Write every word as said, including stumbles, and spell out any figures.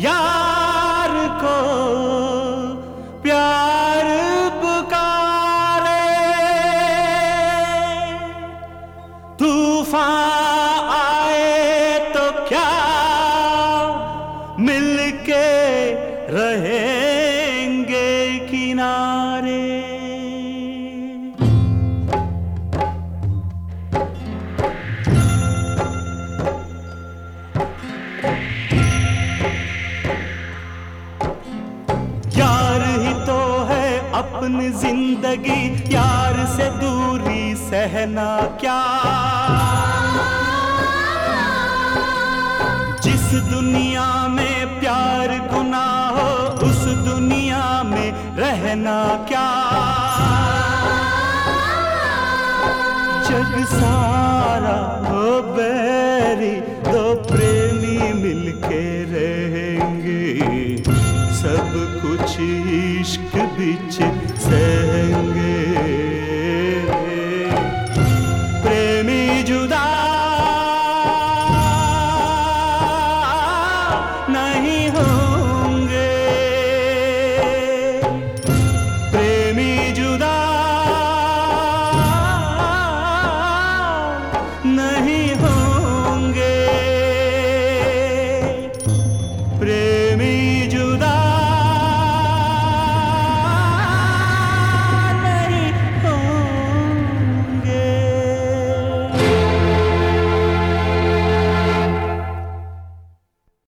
यार को प्यार पुकारे, तूफान आए तो क्या मिलके रहेंगे किनारे। यार ही तो है अपनी जिंदगी, यार से दूरी सहना क्या। जिस दुनिया में प्यार गुनाह हो, उस दुनिया में रहना क्या। जग सारा हो बैरी, दो प्रेमी मिलके रहेंगे। सब कुछ इश्क बिच